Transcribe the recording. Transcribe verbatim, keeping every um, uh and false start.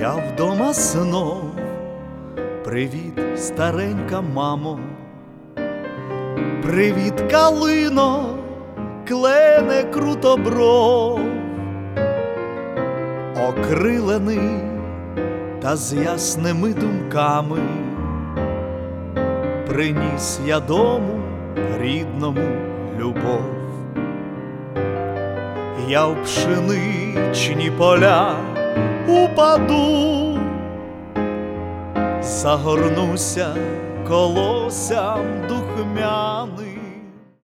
Я вдома знов, привіт, старенька мамо, привіт, калино, клене крутобров, окрилений та з ясними думками приніс я дому рідному любов. Я в пшеничні поля упаду, загорнуся колоссям духмяних